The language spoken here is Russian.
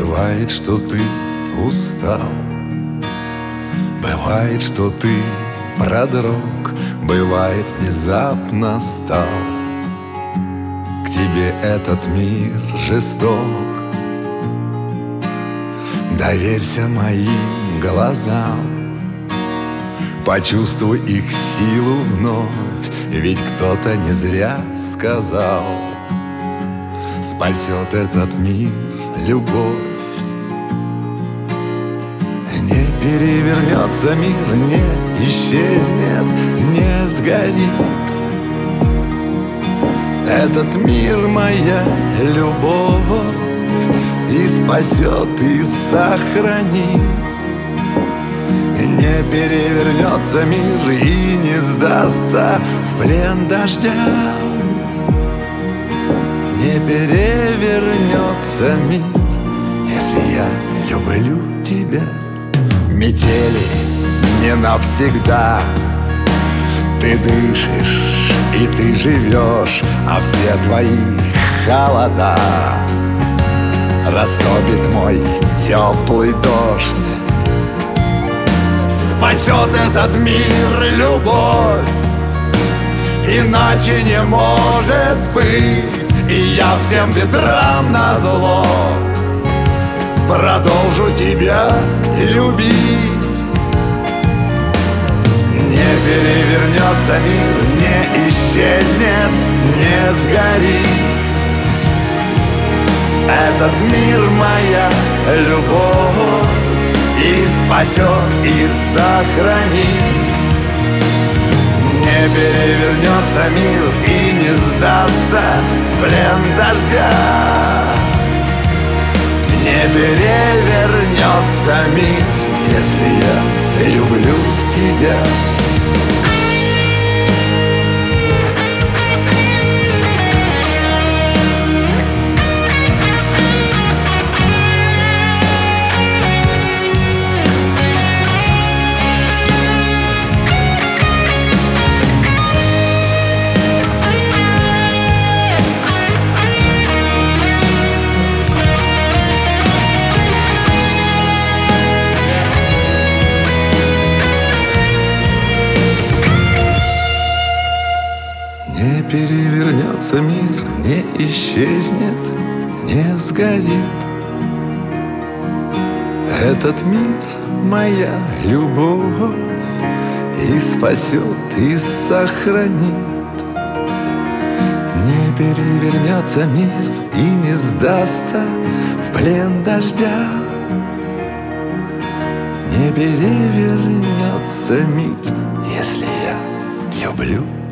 Бывает, что ты устал, бывает, что ты продрог, бывает, внезапно стал к тебе этот мир жесток. Доверься моим глазам, почувствуй их силу вновь, ведь кто-то не зря сказал: спасет этот мир любовь. Не перевернется мир, не исчезнет, не сгорит. Этот мир моя любовь и спасет, и сохранит. Не перевернется мир и не сдастся в плен дождя. Не перевернется мир, если я люблю тебя. Метели не навсегда, ты дышишь и ты живешь, а все твои холода растопит мой теплый дождь. Спасет этот мир любовь, иначе не может быть. И я всем ветрам назло продолжу тебя любить. Не перевернется мир, не исчезнет, не сгорит. Этот мир моя любовь и спасет, и сохранит. Не перевернется мир и не сдастся в плен дождя. Не перевернется мир, если я люблю тебя. Не перевернется мир, не исчезнет, не сгорит. Этот мир моя любовь и спасет, и сохранит. Не перевернется мир и не сдастся в плен дождя. Не перевернется мир, если я люблю